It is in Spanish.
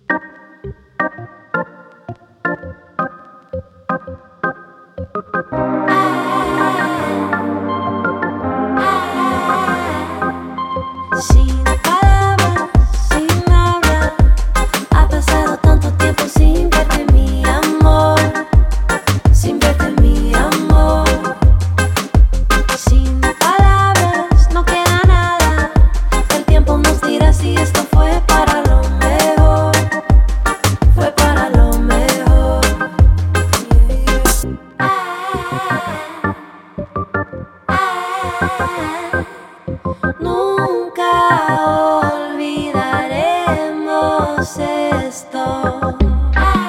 Sin palabras, sin hablar, ha pasado tanto tiempo sin verte, mi amor, sin verte, mi amor. Sin palabras, no queda nada. El tiempo nos dirá si esto fue para lo mejor, fue para lo mejor. Nunca olvidaremos esto.